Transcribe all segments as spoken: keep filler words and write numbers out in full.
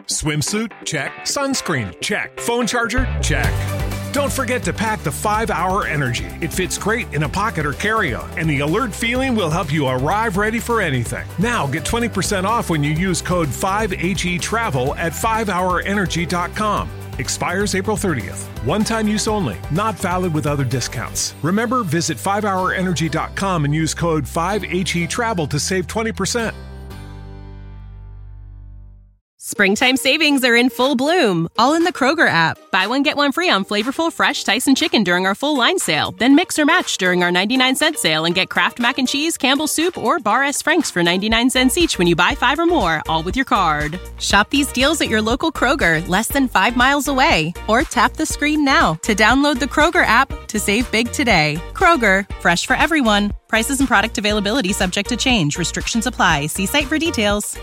Swimsuit? Check. Sunscreen? Check. Phone charger? Check. Don't forget to pack the five hour Energy. It fits great in a pocket or carry-on, and the alert feeling will help you arrive ready for anything. Now get twenty percent off when you use code five H E travel at five hour energy dot com. Expires April thirtieth. One-time use only. Not valid with other discounts. Remember, visit five hour energy dot com and use code five H E travel to save twenty percent. Springtime savings are in full bloom, all in the Kroger app. Buy one, get one free on flavorful, fresh Tyson chicken during our full line sale. Then mix or match during our ninety-nine cent sale and get Kraft Mac and Cheese, Campbell's Soup, or Bar S. Frank's for ninety-nine cents each when you buy five or more, all with your card. Shop these deals at your local Kroger, less than five miles away. Or tap the screen now to download the Kroger app to save big today. Kroger, fresh for everyone. Prices and product availability subject to change. Restrictions apply. See site for details.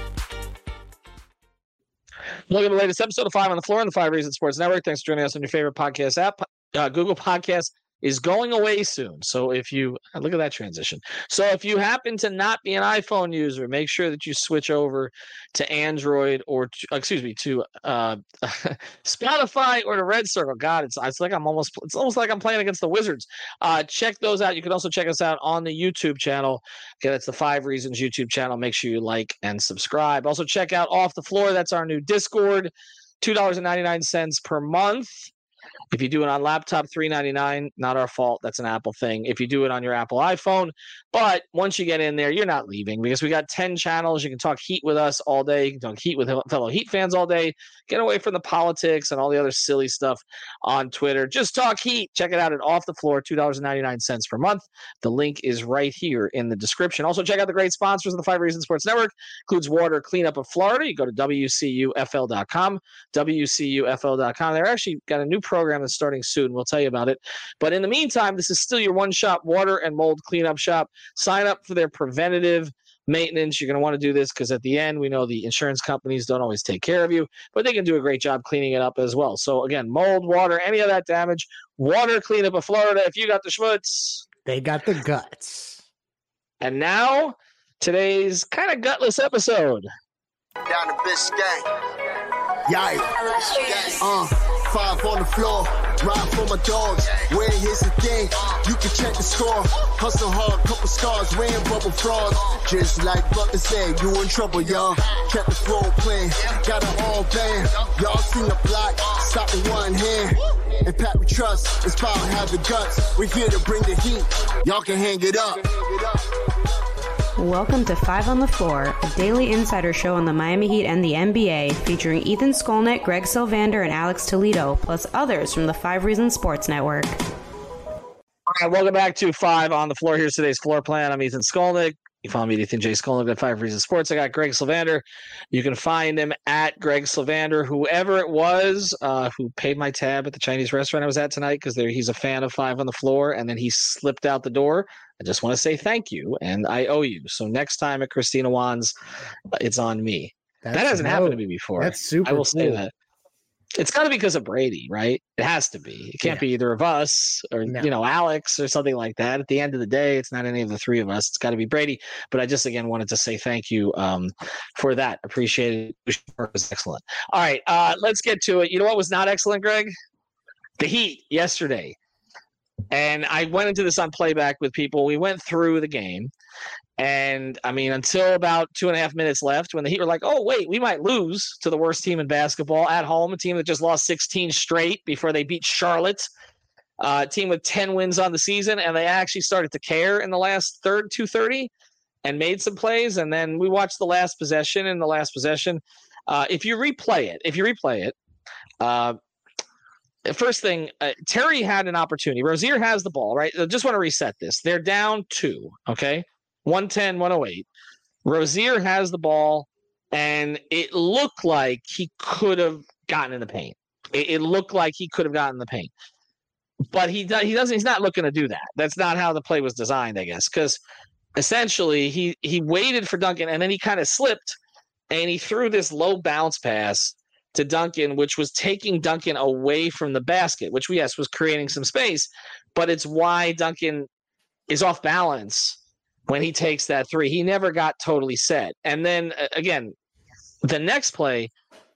Look at the latest episode of Five on the Floor on the Five Reasons Sports Network. Thanks for joining us on your favorite podcast app. Uh, Google Podcasts is going away soon. So if you look at that transition. So if you happen to not be an iPhone user, make sure that you switch over to Android or to, excuse me, to uh, Spotify or to Red Circle. God, it's it's like I'm almost it's almost like I'm playing against the Wizards. Uh, check those out. You can also check us out on the YouTube channel. Okay, that's the Five Reasons YouTube channel. Make sure you like and subscribe. Also check out Off the Floor. That's our new Discord. two dollars and ninety-nine cents per month. If you do it on laptop, three ninety-nine, not our fault. That's an Apple thing. If you do it on your Apple iPhone, but once you get in there, you're not leaving because we got ten channels. You can talk Heat with us all day. You can talk Heat with fellow Heat fans all day. Get away from the politics and all the other silly stuff on Twitter. Just talk Heat. Check it out at Off the Floor, two dollars and ninety-nine cents per month. The link is right here in the description. Also, check out the great sponsors of the Five Reasons Sports Network. Includes Water Cleanup of Florida. You go to W C U F L dot com, W C U F L dot com. They're actually got a new program that's starting soon. We'll tell you about it. But in the meantime, this is still your one-shop water and mold cleanup shop. Sign up for their preventative maintenance. You're going to want to do this because at the end, we know the insurance companies don't always take care of you, but they can do a great job cleaning it up as well. So again, mold, water, any of that damage, Water Cleanup of Florida. If you got the schmutz, they got the guts. And now, today's kind of gutless episode. Down to Biscayne. Yikes. Uh, five on the floor. Ride for my dogs. Where here's the thing. You can check the score. Hustle hard, couple scars. Wearing bubble frauds. Just like Butler said, you in trouble, y'all. Kept the floor playing. Got it all banned. Y'all seen the block. Stop with one hand. And Pat we trust. It's power have the guts. We're here to bring the heat. Y'all can hang it up. Welcome to Five on the Floor, a daily insider show on the Miami Heat and the N B A, featuring Ethan Skolnick, Greg Sylvander, and Alex Toledo, plus others from the Five Reasons Sports Network. All right, welcome back to Five on the Floor. Here's today's floor plan. I'm Ethan Skolnick. You follow me at Ethan J. Skolnick at Five Reasons Sports. I got Greg Sylvander. You can find him at Greg Sylvander, whoever it was uh, who paid my tab at the Chinese restaurant I was at tonight, because he's a fan of Five on the Floor, and then he slipped out the door. I just want to say thank you, and I owe you. So next time at Christina Wan's, it's on me. That's that hasn't no, happened to me before. That's super I will cool. say that. It's got to be because of Brady, right? It has to be. It can't Yeah. be either of us or, No. you know, Alex or something like that. At the end of the day, it's not any of the three of us. It's got to be Brady. But I just, again, wanted to say thank you um, for that. Appreciate it. It was excellent. All right, uh, let's get to it. You know what was not excellent, Greg? The Heat yesterday. And I went into this on playback with people. We went through the game. And, I mean, until about two and a half minutes left, when the Heat were like, oh, wait, we might lose to the worst team in basketball at home, a team that just lost sixteen straight before they beat Charlotte, uh, a team with ten wins on the season, and they actually started to care in the last third, two thirty, and made some plays. And then we watched the last possession. In the last possession, uh, if you replay it, if you replay it, uh, first thing, uh, Terry had an opportunity. Rozier has the ball, right? I just want to reset this. They're down two, okay? one ten, one oh eight. Rozier has the ball, and it looked like he could have gotten in the paint. It, it looked like he could have gotten in the paint. But he, do, he doesn't. He's not looking to do that. That's not how the play was designed, I guess, because essentially he, he waited for Duncan, and then he kind of slipped, and he threw this low bounce pass to Duncan, which was taking Duncan away from the basket, which, yes, was creating some space, but it's why Duncan is off balance when he takes that three. He never got totally set. And then, uh, again, the next play,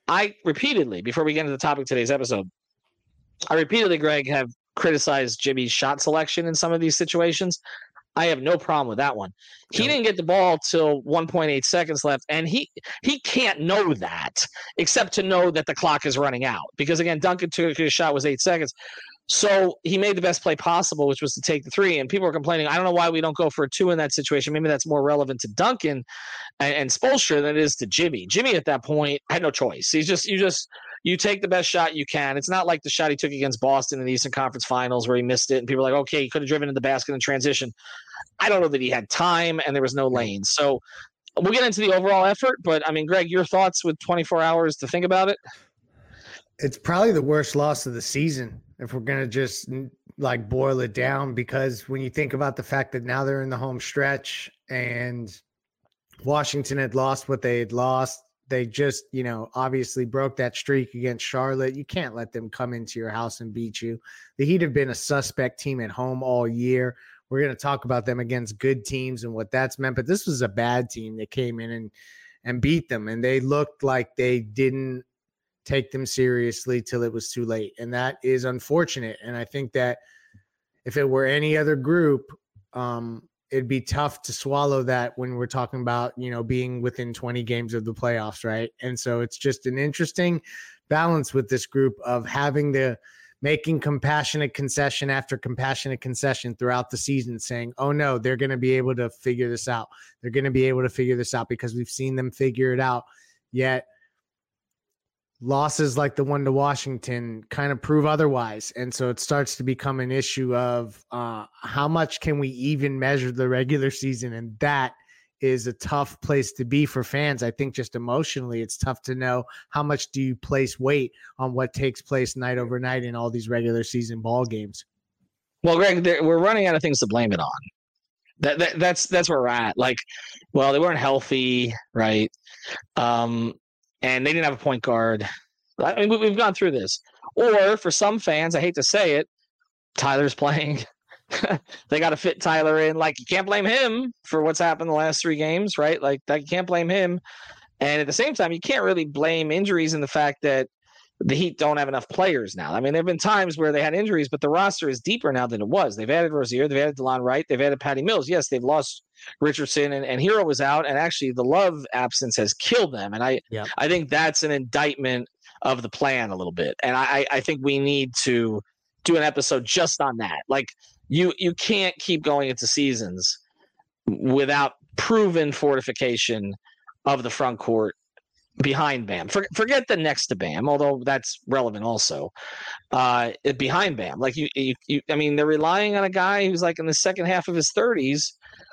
I repeatedly, before we get into the topic of today's episode, I repeatedly, Greg, have criticized Jimmy's shot selection in some of these situations. I have no problem with that one. He no. didn't get the ball till one point eight seconds left, and he he can't know that except to know that the clock is running out. Because, again, Duncan took his shot was eight seconds. So he made the best play possible, which was to take the three. And people are complaining, I don't know why we don't go for a two in that situation. Maybe that's more relevant to Duncan and, and Spoelstra than it is to Jimmy. Jimmy at that point had no choice. He's just you just you take the best shot you can. It's not like the shot he took against Boston in the Eastern Conference Finals where he missed it and people are like, okay, he could have driven in the basket in transition. I don't know that he had time and there was no lane. So we'll get into the overall effort. But I mean, Greg, your thoughts with twenty-four hours to think about it? It's probably the worst loss of the season, if we're going to just like boil it down, because when you think about the fact that now they're in the home stretch and Washington had lost what they had lost, they just, you know, obviously broke that streak against Charlotte. You can't let them come into your house and beat you. The Heat have been a suspect team at home all year. We're going to talk about them against good teams and what that's meant, but this was a bad team that came in and, and beat them. And they looked like they didn't take them seriously till it was too late. And that is unfortunate. And I think that if it were any other group, um, it'd be tough to swallow that when we're talking about, you know, being within twenty games of the playoffs. Right. And so it's just an interesting balance with this group of having the making compassionate concession after compassionate concession throughout the season, saying, oh no, they're going to be able to figure this out. They're going to be able to figure this out because we've seen them figure it out. Yet losses like the one to Washington kind of prove otherwise. And so it starts to become an issue of uh, how much can we even measure the regular season? And that is a tough place to be for fans. I think just emotionally, it's tough to know how much do you place weight on what takes place night over night in all these regular season ball games. Well, Greg, we're running out of things to blame it on. That, that that's that's where we're at. Like, well, they weren't healthy, right? Um, and they didn't have a point guard. I mean, we've gone through this. Or for some fans, I hate to say it, Tyler's playing. They got to fit Tyler in. Like, you can't blame him for what's happened the last three games, right? Like, that, you can't blame him. And at the same time, you can't really blame injuries in the fact that the Heat don't have enough players now. I mean, there have been times where they had injuries, but the roster is deeper now than it was. They've added Rozier, they've added DeLon Wright, they've added Patty Mills. Yes, they've lost Richardson, and, and Hero was out, and actually the Love absence has killed them. And I, yep. I think that's an indictment of the plan a little bit. And I, I think we need to do an episode just on that. Like, you you can't keep going into seasons without proven fortification of the front court behind Bam. For, forget the next to Bam, although that's relevant also. Uh, behind Bam, like you, you, you, I mean, they're relying on a guy who's like in the second half of his thirties,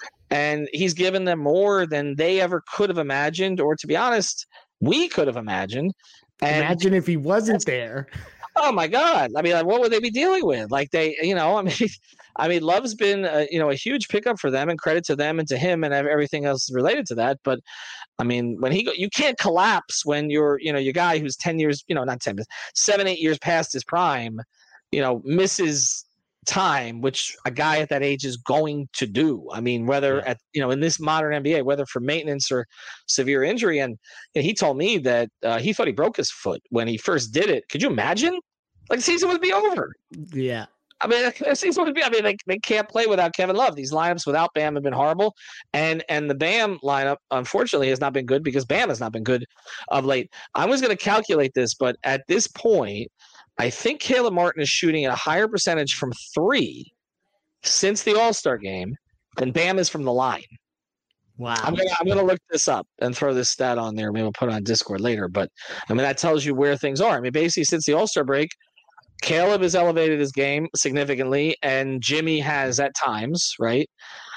and he's given them more than they ever could have imagined, or to be honest, we could have imagined. And imagine if he wasn't there. Oh my God! I mean, like, what would they be dealing with? Like, they, you know, I mean, I mean, Love's been, a, you know, a huge pickup for them, and credit to them and to him and everything else related to that. But I mean, when he go, you can't collapse when you're, you know, your guy who's ten years, you know, not ten, but seven, eight years past his prime, you know, misses time, which a guy at that age is going to do. I mean, whether yeah. at, you know, in this modern N B A, whether for maintenance or severe injury. And, and he told me that uh, he thought he broke his foot when he first did it. Could you imagine? Like, the season would be over. Yeah. I mean, the season would be, I mean, they, they can't play without Kevin Love. These lineups without Bam have been horrible. And, and the Bam lineup, unfortunately, has not been good because Bam has not been good of late. I was going to calculate this, but at this point, I think Caleb Martin is shooting at a higher percentage from three since the All-Star game than Bam is from the line. Wow. I'm gonna I'm gonna look this up and throw this stat on there. Maybe we'll put it on Discord later. But I mean, that tells you where things are. I mean, basically, since the All-Star break, Caleb has elevated his game significantly, and Jimmy has at times, right?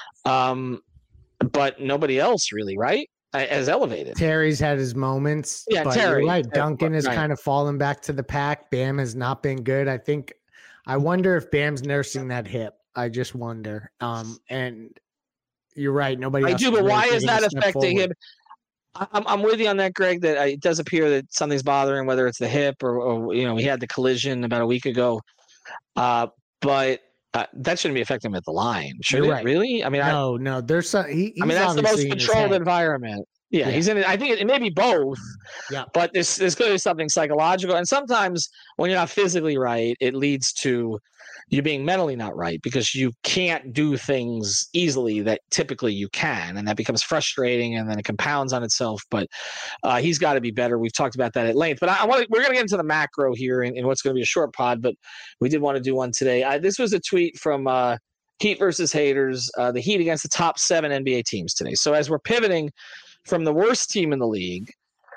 Um, but nobody else really, right? Has elevated. Terry's had his moments. Yeah, but Terry. You're right. Duncan has right. kind of fallen back to the pack. Bam has not been good. I think. I wonder if Bam's nursing that hip. I just wonder. Um, and you're right. Nobody. I else do, but really why is that affecting forward. him? I'm I'm with you on that, Greg. That it does appear that something's bothering, whether it's the hip or, or you know, he had the collision about a week ago. Uh, but. Uh, that shouldn't be affecting him at the line, should You're it? Right. Really? I mean, no, I, no. There's some. He, I mean, that's the most controlled environment. Yeah, yeah, he's in it. I think it, it may be both. Yeah. But there's there's clearly something psychological. And sometimes when you're not physically right, it leads to you being mentally not right because you can't do things easily that typically you can. And that becomes frustrating and then it compounds on itself. But uh, he's got to be better. We've talked about that at length. But I, I want to, we're going to get into the macro here in, in what's going to be a short pod. But we did want to do one today. I, this was a tweet from uh, Heat versus Haters, uh, the Heat against the top seven N B A teams today. So as we're pivoting from the worst team in the league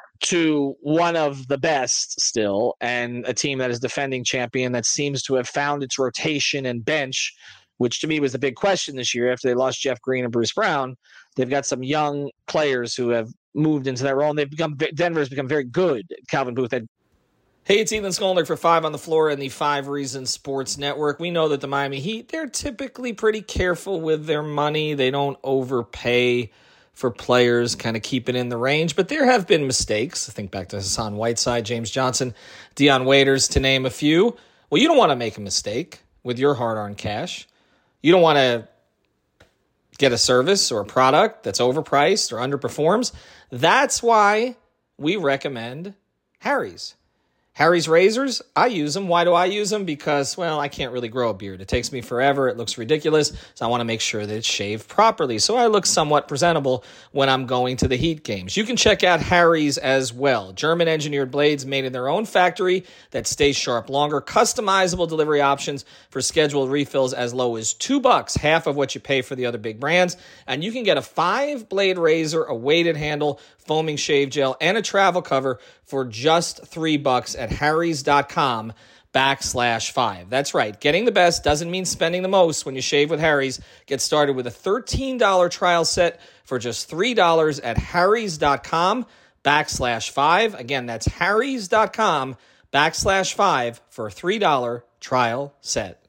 to one of the best still, and a team that is defending champion that seems to have found its rotation and bench, which to me was the big question this year after they lost Jeff Green and Bruce Brown. They've got some young players who have moved into that role, and they've become Denver's become very good. Calvin Booth had. Hey, it's Ethan Skolnick for Five on the Floor and the Five Reasons Sports Network. We know that the Miami Heat, they're typically pretty careful with their money. They don't overpay for players, kind of keep it in the range. But there have been mistakes. I think back to Hassan Whiteside, James Johnson, Dion Waiters, to name a few. Well, you don't want to make a mistake with your hard-earned cash. You don't want to get a service or a product that's overpriced or underperforms. That's why we recommend Harry's. Harry's razors, I use them. Why do I use them? Because, well, I can't really grow a beard. It takes me forever. It looks ridiculous. So I want to make sure that it's shaved properly. So I look somewhat presentable when I'm going to the Heat games. You can check out Harry's as well. German-engineered blades made in their own factory that stay sharp longer. Customizable delivery options for scheduled refills as low as two bucks, half of what you pay for the other big brands. And you can get a five-blade razor, a weighted handle, foaming shave gel, and a travel cover for just three bucks at harrys.com backslash five. That's right. Getting the best doesn't mean spending the most when you shave with Harry's. Get started with a thirteen dollars trial set for just three dollars at harrys.com backslash five. Again, that's harrys.com backslash five for a three dollars trial set.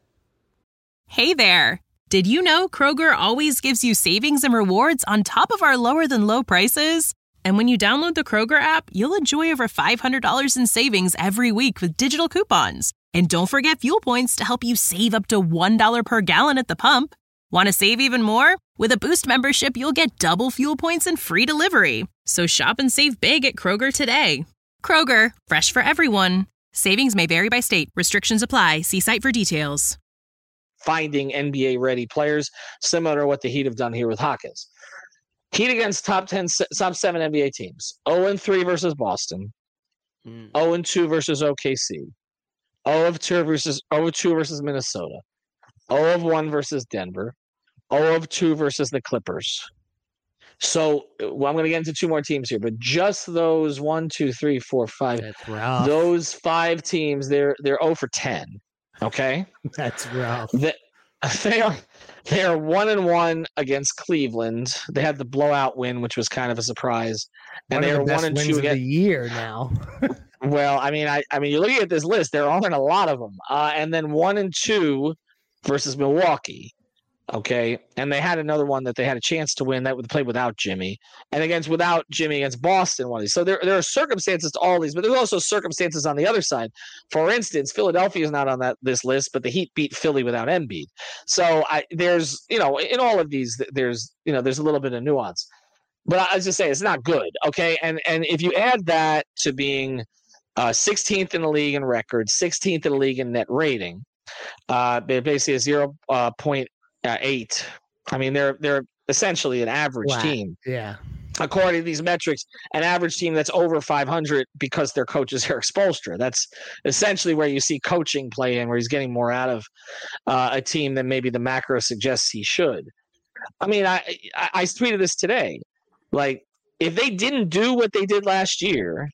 Hey there. Did you know Kroger always gives you savings and rewards on top of our lower than low prices? And when you download the Kroger app, you'll enjoy over five hundred dollars in savings every week with digital coupons. And don't forget fuel points to help you save up to one dollar per gallon at the pump. Want to save even more? With a Boost membership, you'll get double fuel points and free delivery. So shop and save big at Kroger today. Kroger, fresh for everyone. Savings may vary by state. Restrictions apply. See site for details. Finding N B A-ready players, similar to what the Heat have done here with Hawkins. Heat against top ten, top seven N B A teams. oh and three versus Boston. Mm. oh and two versus O K C. oh of two versus oh of two versus Minnesota. oh of one versus Denver. oh of two versus the Clippers. So well, I'm going to get into two more teams here, but just those one, two, three, four, five. That's rough. Those five teams, they're they're oh for ten. Okay, that's rough. The, they are. They are one and one against Cleveland. They had the blowout win, which was kind of a surprise. And one they of are the best one and wins two of against the year now. Well, I mean, I, I mean, you're looking at this list. There aren't a lot of them. Uh, and then one and two versus Milwaukee. Okay, and they had another one that they had a chance to win that would play without Jimmy, and against without Jimmy against Boston one of these. So there there are circumstances to all these, but there's also circumstances on the other side. For instance, Philadelphia is not on that this list, but the Heat beat Philly without Embiid. So I there's you know in all of these there's you know there's a little bit of nuance, but I, I was just saying it's not good. Okay, and and if you add that to being uh, sixteenth in the league in record, sixteenth in the league in net rating, uh, basically a zero uh, point. Uh, eight. I mean, they're they're essentially an average wow. team. Yeah. According to these metrics, an average team that's over five hundred because their coach is Eric Spoelstra. That's essentially where you see coaching play in, where he's getting more out of uh, a team than maybe the macro suggests he should. I mean, I, I I tweeted this today. Like, if they didn't do what they did last year,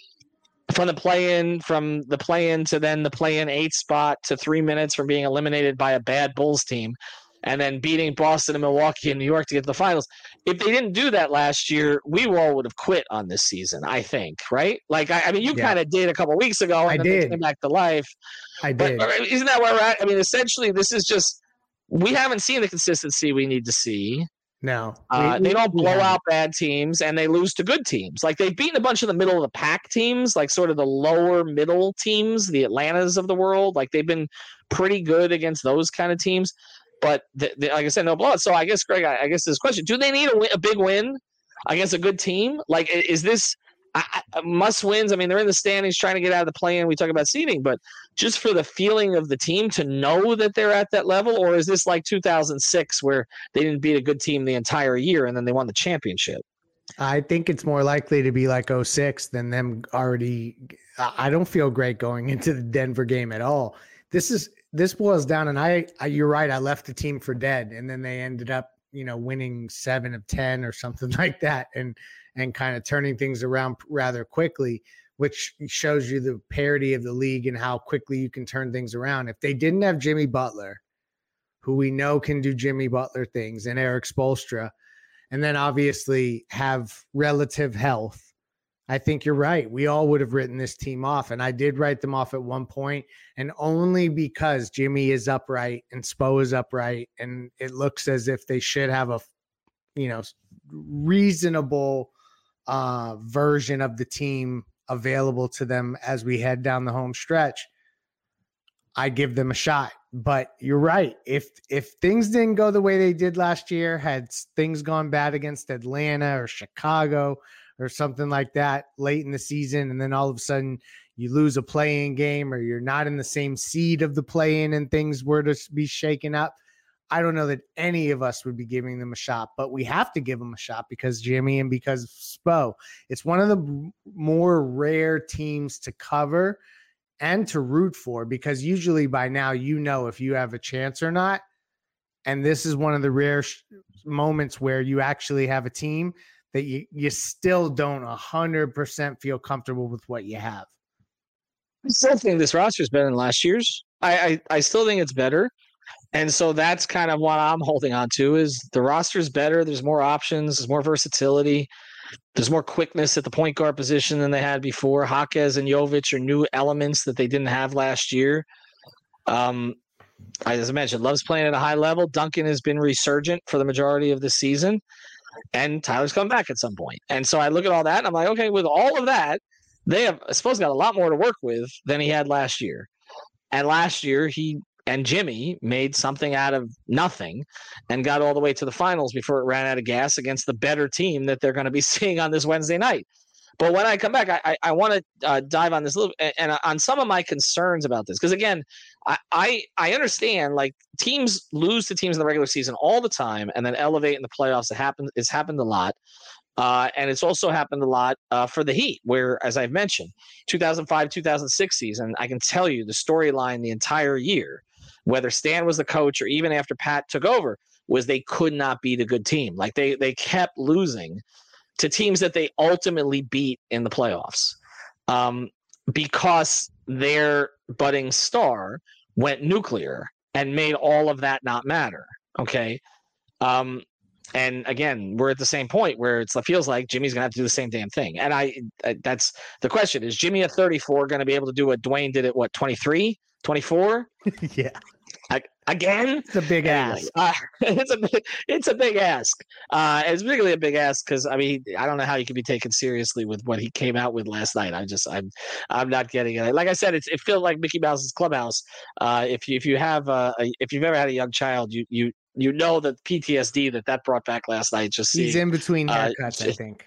from the play-in, from the play-in to then the play-in eight spot to three minutes from being eliminated by a bad Bulls team, and then beating Boston and Milwaukee and New York to get to the finals. If they didn't do that last year, we all would have quit on this season, I think, right? Like, I, I mean, you yeah. kind of did a couple of weeks ago, and I then did. they came back to life. I but, did. Isn't that where we're at? I mean, essentially, this is just – we haven't seen the consistency we need to see. No. Uh, we, they don't blow yeah. out bad teams, and they lose to good teams. Like, they've beaten a bunch of the middle of the pack teams, like sort of the lower middle teams, the Atlantas of the world. Like, they've been pretty good against those kind of teams. But, the, the, like I said, no blowout. So I guess, Greg, I, I guess this question, do they need a, win, a big win against a good team? Like, is this I, I, must wins? I mean, they're in the standings trying to get out of the play-in. We talk about seeding, but just for the feeling of the team to know that they're at that level, or is this like two thousand six where they didn't beat a good team the entire year and then they won the championship? I think it's more likely to be like oh six than them already. I don't feel great going into the Denver game at all. This is this boils down, and I, I you're right. I left the team for dead, and then they ended up, you know, winning seven of ten or something like that, and and kind of turning things around rather quickly, which shows you the parity of the league and how quickly you can turn things around. If they didn't have Jimmy Butler, who we know can do Jimmy Butler things, and Eric Spoelstra, and then obviously have relative health, I think you're right. We all would have written this team off, and I did write them off at one point, and only because Jimmy is upright and Spo is upright, and it looks as if they should have a, you know, reasonable uh, version of the team available to them as we head down the home stretch. I give them a shot. But you're right. If if things didn't go the way they did last year, had things gone bad against Atlanta or Chicago or something like that late in the season, and then all of a sudden you lose a play-in game, or you're not in the same seed of the play-in and things were to be shaken up, I don't know that any of us would be giving them a shot. But we have to give them a shot because Jimmy and because Spo. It's one of the more rare teams to cover and to root for, because usually by now you know if you have a chance or not. And this is one of the rare sh- moments where you actually have a team that you, you still don't one hundred percent feel comfortable with what you have. I still think this roster is better than last year's. I, I, I still think it's better. And so that's kind of what I'm holding on to, is the roster is better. There's more options. There's more versatility. There's more quickness at the point guard position than they had before. Jaquez and Jovic are new elements that they didn't have last year. Um, as I mentioned, Love's playing at a high level. Duncan has been resurgent for the majority of the season. And Tyler's come back at some point. And so I look at all that, and I'm like, okay, with all of that, they have, I suppose, got a lot more to work with than he had last year. And last year, he and Jimmy made something out of nothing and got all the way to the finals before it ran out of gas against the better team that they're going to be seeing on this Wednesday night. But when I come back, I, I, I want to uh, dive on this a little and, and on some of my concerns about this. Because, again, I, I I understand, like, teams lose to teams in the regular season all the time and then elevate in the playoffs. It happens. It's happened a lot. Uh, and it's also happened a lot uh, for the Heat, where, as I've mentioned, two thousand five, two thousand six season, I can tell you the storyline the entire year, whether Stan was the coach or even after Pat took over, was they could not beat a good team. Like, they they kept losing to teams that they ultimately beat in the playoffs um, because their budding star went nuclear and made all of that not matter. Okay. Um, and again, we're at the same point where it's, it feels like Jimmy's going to have to do the same damn thing. And I, I that's the question. Is Jimmy at thirty-four going to be able to do what Dwayne did at what, twenty-three, twenty-four? Yeah. I, again, it's a big anyway, ask. Uh, it's a it's a big ask. Uh, it's particularly a big ask because I mean I don't know how you can be taken seriously with what he came out with last night. I just I'm I'm not getting it. Like I said, it's it feels like Mickey Mouse's Clubhouse. Uh, if you if you have a, a if you've ever had a young child, you you you know the P T S D that that brought back last night. Just he's seeing, in between haircuts, uh, just, I think.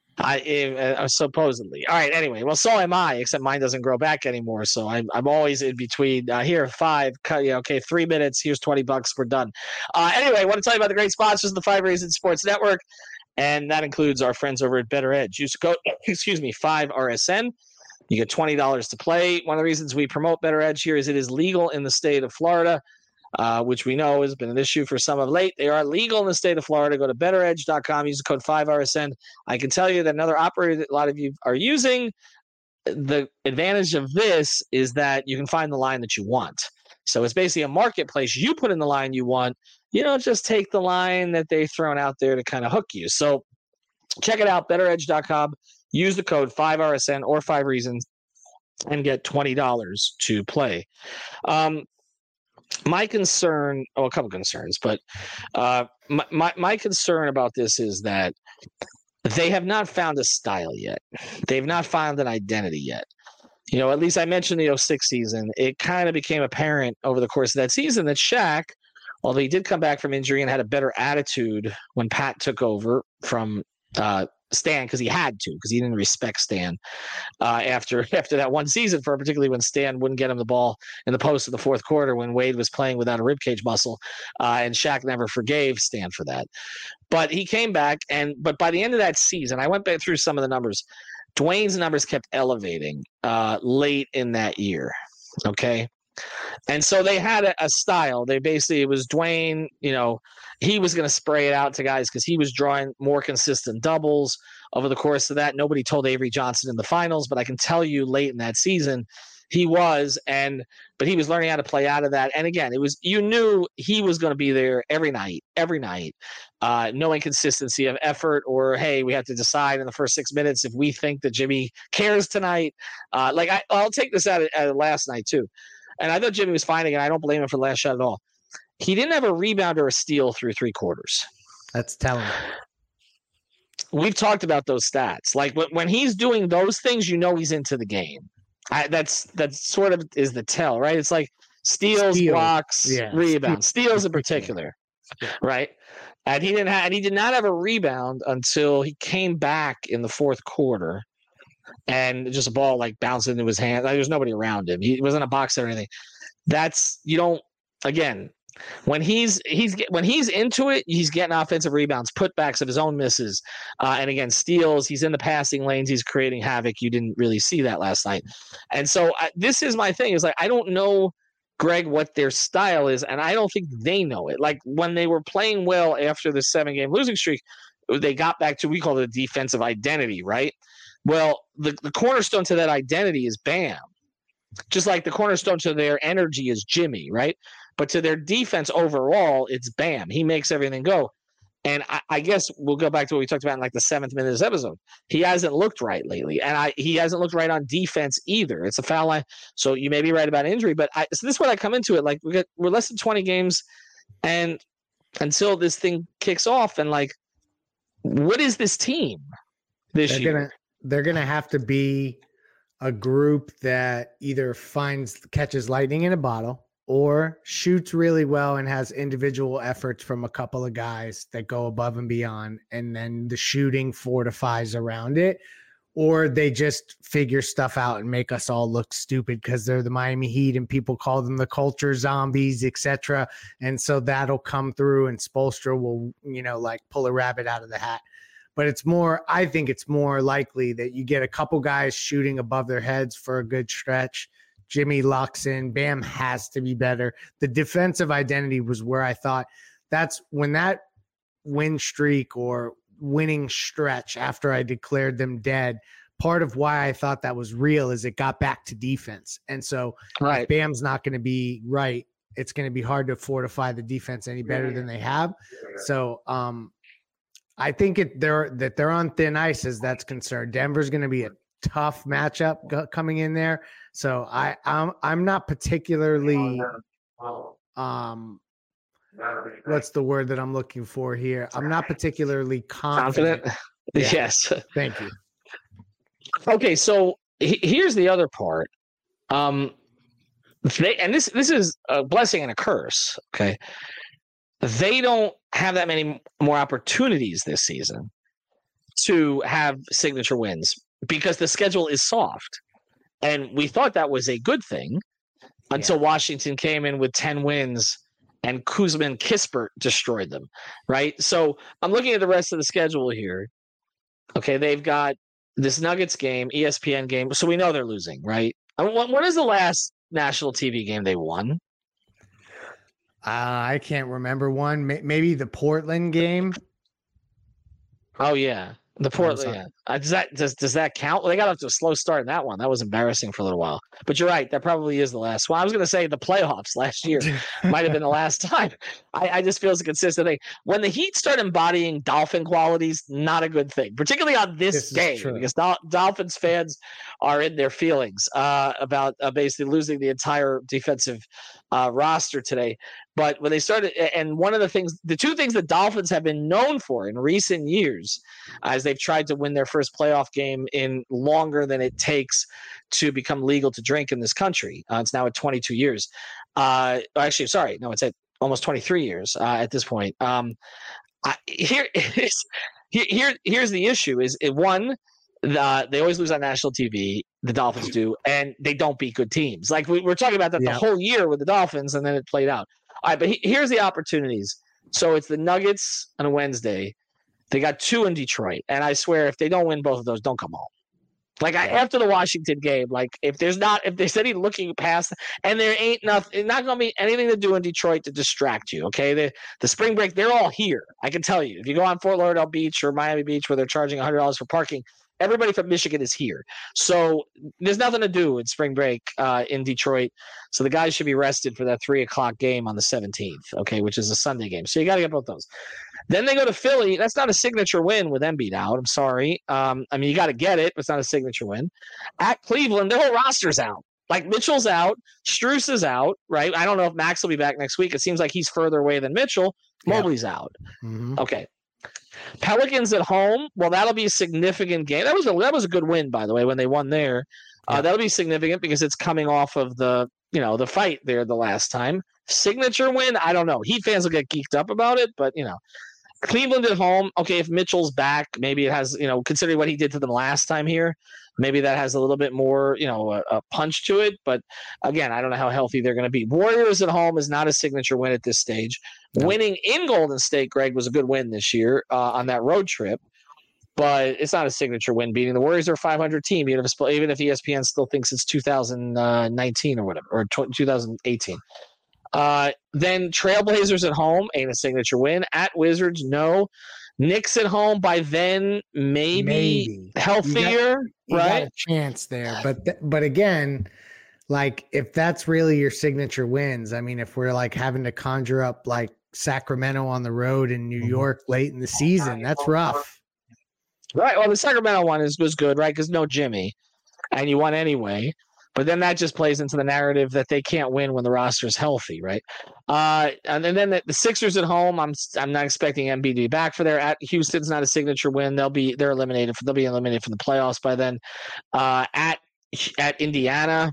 I uh, supposedly. All right. Anyway, well, so am I, except mine doesn't grow back anymore. So I'm I'm always in between. Uh, here, five. Cut. Yeah, okay, three minutes. Here's twenty bucks. We're done. Uh, anyway, I want to tell you about the great sponsors of the Five Reasons Sports Network, and that includes our friends over at Better Edge. Use code, excuse me, five R S N. You get twenty dollars to play. One of the reasons we promote Better Edge here is it is legal in the state of Florida. Uh, which we know has been an issue for some of late. They are legal in the state of Florida. Go to better edge dot com. Use the code five R S N. I can tell you that another operator that a lot of you are using, the advantage of this is that you can find the line that you want. So it's basically a marketplace. You put in the line you want. You don't just take the line that they've thrown out there to kind of hook you. So check it out, better edge dot com. Use the code five R S N or five reasons and get twenty dollars to play. Um, My concern, oh, a couple concerns, but uh, my, my my concern about this is that they have not found a style yet. They've not found an identity yet. You know, at least I mentioned the oh six season. It kind of became apparent over the course of that season that Shaq, although he did come back from injury and had a better attitude when Pat took over from uh, Stan because he had to, because he didn't respect Stan uh, after after that one season, for particularly when Stan wouldn't get him the ball in the post of the fourth quarter when Wade was playing without a ribcage muscle, uh, and Shaq never forgave Stan for that. But he came back, and but by the end of that season, I went back through some of the numbers. Dwayne's numbers kept elevating uh, late in that year. Okay. And so they had a, a style. They basically, it was Dwayne, you know, he was going to spray it out to guys because he was drawing more consistent doubles over the course of that. Nobody told Avery Johnson in the finals, but I can tell you late in that season he was, and but he was learning how to play out of that. And again, it was, you knew he was going to be there every night, every night. Uh, no inconsistency of effort or, hey, we have to decide in the first six minutes if we think that Jimmy cares tonight. Uh, like I, I'll take this out of, out of last night too. And I thought Jimmy was fine again. I don't blame him for the last shot at all. He didn't have a rebound or a steal through three quarters. That's telling. We've talked about those stats. Like when he's doing those things, you know he's into the game. I, that's that's sort of is the tell, right? It's like steals, Steal. blocks, yeah. rebounds, steals in particular, yeah. right? And he didn't have, and he did not have a rebound until he came back in the fourth quarter. And just a ball like bounced into his hand. Like, there was nobody around him. He wasn't a boxer or anything. That's, you don't, again, when he's he's when he's into it, he's getting offensive rebounds, putbacks of his own misses, uh, and again steals. He's in the passing lanes. He's creating havoc. You didn't really see that last night, and so I, this is my thing. Is like I don't know, Greg, what their style is, and I don't think they know it. Like when they were playing well after the seven game losing streak, they got back to, we call it a defensive identity, right? Well, the, the cornerstone to that identity is Bam. Just like the cornerstone to their energy is Jimmy, right? But to their defense overall, it's Bam. He makes everything go. And I, I guess we'll go back to what we talked about in like the seventh minute of this episode. He hasn't looked right lately. And I he hasn't looked right on defense either. It's a foul line. So you may be right about injury. But I, so this is what I come into it. Like we got, we're less than twenty games. And until this thing kicks off, and like, what is this team this they're year? Gonna, they're going to have to be a group that either finds catches lightning in a bottle or shoots really well and has individual efforts from a couple of guys that go above and beyond, and then the shooting fortifies around it, or they just figure stuff out and make us all look stupid because they're the Miami Heat and people call them the culture zombies, et cetera. And so that'll come through and Spoelstra will, you know, like pull a rabbit out of the hat. But it's more, I think it's more likely that you get a couple guys shooting above their heads for a good stretch. Jimmy locks in. Bam has to be better. The defensive identity was where I thought that's when that win streak or winning stretch after I declared them dead, part of why I thought that was real is it got back to defense. And so right. if Bam's not going to be right, it's going to be hard to fortify the defense any better than they have. So, um, I think it they're that they're on thin ice as that's concerned. Denver's going to be a tough matchup g- coming in there. So I I'm I'm not particularly um what's the word that I'm looking for here? I'm not particularly confident. Confident? Yeah. Yes. Thank you. Okay, so he, here's the other part. Um, they and this this is a blessing and a curse. Okay. They don't have that many more opportunities this season to have signature wins because the schedule is soft. And we thought that was a good thing until yeah. Washington came in with ten wins and Kuzma and Kispert destroyed them, right? So I'm looking at the rest of the schedule here. Okay, they've got this Nuggets game, E S P N game, so we know they're losing, right? I mean, when is the last national T V game they won? Uh, I can't remember one. Maybe the Portland game. Oh yeah, the Portland. Yeah. Uh, does that does does that count? Well, they got off to a slow start in that one. That was embarrassing for a little while. But you're right. That probably is the last one. I was going to say the playoffs last year might have been the last time. I, I just feel it's a consistent thing. When the Heat start embodying Dolphin qualities, not a good thing, particularly on this, this game, because Dol- Dolphins fans are in their feelings uh, about uh, basically losing the entire defensive uh, roster today. But when they started, and one of the things, the two things the Dolphins have been known for in recent years, as they've tried to win their first playoff game in longer than it takes to become legal to drink in this country. Uh, it's now at twenty-two years. Uh, actually, sorry, no, it's at almost twenty-three years uh, at this point. Um, I, here is here, here here's the issue: is it, one, the, they always lose on national T V. The Dolphins do, and they don't beat good teams. Like we, we're talking about that yeah. the whole year with the Dolphins, and then it played out. All right, but he, here's the opportunities. So it's the Nuggets on a Wednesday. They got two in Detroit, and I swear if they don't win both of those, don't come home. Like I, after the Washington game, like if there's not, if there's any looking past, and there ain't nothing, not going to be anything to do in Detroit to distract you. Okay, the the spring break, they're all here. I can tell you, if you go on Fort Lauderdale Beach or Miami Beach where they're charging one hundred dollars for parking, everybody from Michigan is here. So there's nothing to do in spring break uh, in Detroit. So the guys should be rested for that three o'clock game on the seventeenth. Okay, which is a Sunday game. So you got to get both those. Then they go to Philly. That's not a signature win with Embiid out. I'm sorry. Um, I mean, you got to get it, but it's not a signature win. At Cleveland, their whole roster's out. Like Mitchell's out. Strus is out, right? I don't know if Max will be back next week. It seems like he's further away than Mitchell. Mobley's yeah. out. Mm-hmm. Okay. Pelicans at home. Well, that'll be a significant game. That was a that was a good win, by the way, when they won there. Uh, yeah. That'll be significant because it's coming off of the you know the fight there the last time. Signature win. I don't know. Heat fans will get geeked up about it, but you know. Cleveland at home, okay, if Mitchell's back, maybe it has, you know, considering what he did to them last time here, maybe that has a little bit more, you know, a, a punch to it. But again, I don't know how healthy they're going to be. Warriors at home is not a signature win at this stage. No. Winning in Golden State, Greg, was a good win this year uh, on that road trip. But it's not a signature win beating the Warriors are a five hundred team, even if, even if E S P N still thinks it's two thousand nineteen or whatever, or two thousand eighteen. Uh, then Trailblazers at home ain't a signature win. At Wizards, no. Knicks at home, by then maybe, maybe. healthier, you got, you right? Got a chance there, but th- but again, like if that's really your signature wins, I mean, if we're like having to conjure up like Sacramento on the road in New York late in the season, that's rough. Right. Well, the Sacramento one is was good, right? Because no Jimmy, and you won anyway. But then that just plays into the narrative that they can't win when the roster is healthy, right? Uh, and then the, the Sixers at home, I'm I'm not expecting Embiid to be back for there. At Houston's not a signature win; they'll be they're eliminated. They'll be eliminated from the playoffs by then. Uh, at at Indiana,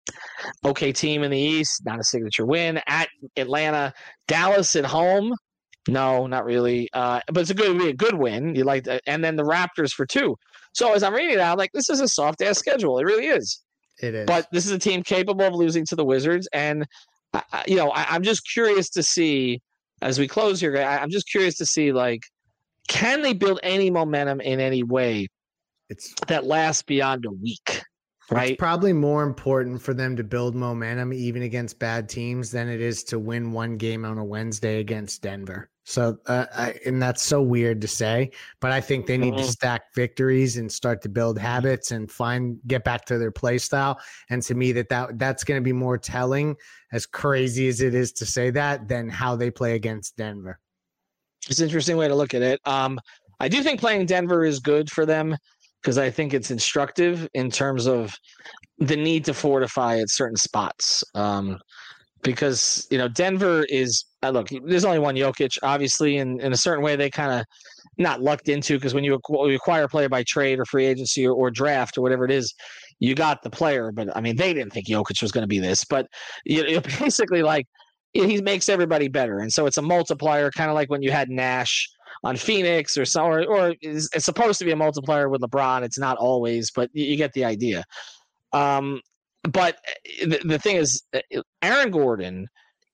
okay team in the East, not a signature win. At Atlanta, Dallas at home, no, not really. Uh, but it's a good be a good win. You like that, and then the Raptors for two. So as I'm reading it out, I'm like this is a soft ass schedule. It really is. It is. But this is a team capable of losing to the Wizards. And, uh, you know, I, I'm just curious to see, as we close here, I, I'm just curious to see, like, can they build any momentum in any way it's, that lasts beyond a week, right? It's probably more important for them to build momentum even against bad teams than it is to win one game on a Wednesday against Denver. So, uh, I, and that's so weird to say, but I think they need mm-hmm. to stack victories and start to build habits and find, get back to their play style. And to me that, that that's going to be more telling, as crazy as it is to say that, than how they play against Denver. It's an interesting way to look at it. Um, I do think playing Denver is good for them because I think it's instructive in terms of the need to fortify at certain spots. Um, Because, you know, Denver is uh, – look, there's only one Jokic. Obviously, in, in a certain way, they kind of not lucked into because when you acquire a player by trade or free agency or, or draft or whatever it is, you got the player. But, I mean, they didn't think Jokic was going to be this. But you know, basically, like, he makes everybody better. And so it's a multiplier, kind of like when you had Nash on Phoenix or so, or, or it's, it's supposed to be a multiplier with LeBron. It's not always, but you, you get the idea. Um But the, the thing is, Aaron Gordon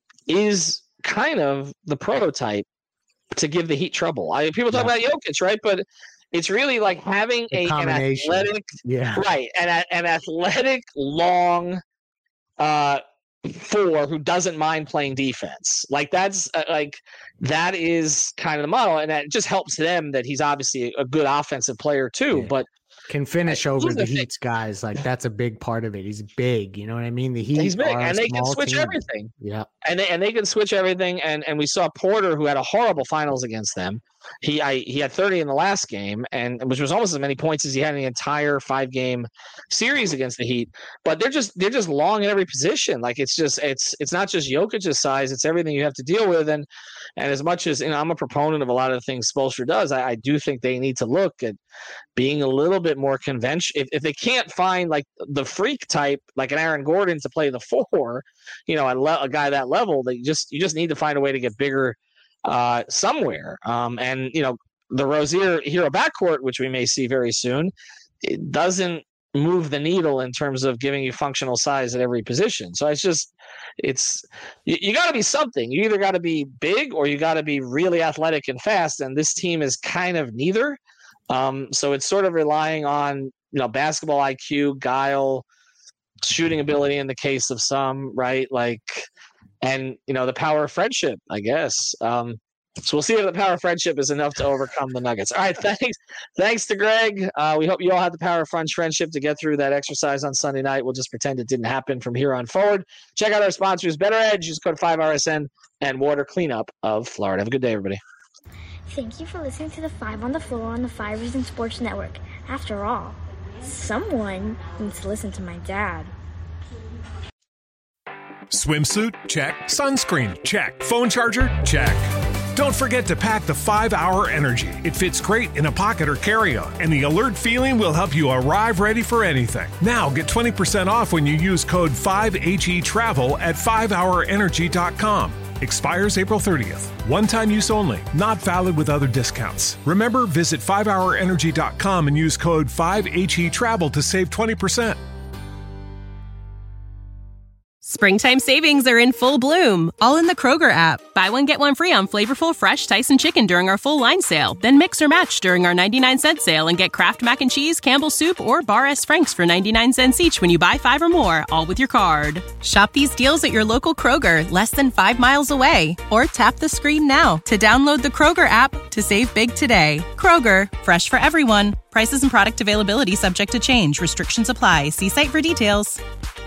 is kind of the prototype to give the Heat trouble. I people talk yeah. about Jokic, right? But it's really like having a, an athletic, yeah, right, and an athletic, long uh, four who doesn't mind playing defense. Like that's uh, like that is kind of the model, and that just helps them that he's obviously a good offensive player too. Yeah. But can finish over the Heat's guys. Like that's a big part of it. He's big. You know what I mean? The Heat He's big, and they can switch team. everything. Yeah. And they and they can switch everything. And and we saw Porter, who had a horrible finals against them. He I he had thirty in the last game, and which was almost as many points as he had in the entire five game series against the Heat. But they're just they're just long in every position. Like it's just it's it's not just Jokic's size, it's everything you have to deal with. And and as much as you know, I'm a proponent of a lot of the things Spoelstra does, I, I do think they need to look at being a little bit more conventional. If if they can't find like the freak type, like an Aaron Gordon to play the four, you know, a, le- a guy that level, they just you just need to find a way to get bigger uh, somewhere. Um, and you know, the Rozier Hero backcourt, which we may see very soon, it doesn't move the needle in terms of giving you functional size at every position. So it's just, it's, you, you got to be something. You either got to be big or you got to be really athletic and fast. And this team is kind of neither. Um, so it's sort of relying on, you know, basketball I Q, guile, shooting ability in the case of some, right? Like, and, you know, the power of friendship, I guess. Um, So we'll see if the power of friendship is enough to overcome the Nuggets. All right, thanks. Thanks to Greg. Uh, we hope you all had the power of friendship to get through that exercise on Sunday night. We'll just pretend it didn't happen from here on forward. Check out our sponsors, Better Edge. Use code five R S N and Water Cleanup of Florida. Have a good day, everybody. Thank you for listening to the Five on the Floor on the Five Reasons Sports Network. After all, someone needs to listen to my dad. Swimsuit? Check. Sunscreen? Check. Phone charger? Check. Don't forget to pack the five hour Energy. It fits great in a pocket or carry-on, and the alert feeling will help you arrive ready for anything. Now get twenty percent off when you use code five H E travel at five hour energy dot com. Expires April thirtieth. One-time use only. Not valid with other discounts. Remember, visit five hour energy dot com and use code five H E travel to save twenty percent. Springtime savings are in full bloom, all in the Kroger app. Buy one, get one free on flavorful fresh Tyson chicken during our full line sale. Then mix or match during our ninety-nine cent sale and get Kraft Mac and Cheese, Campbell's Soup, or Bar S. Frank's for ninety-nine cents each when you buy five or more, all with your card. Shop these deals at your local Kroger, less than five miles away. Or tap the screen now to download the Kroger app to save big today. Kroger, fresh for everyone. Prices and product availability subject to change. Restrictions apply. See site for details.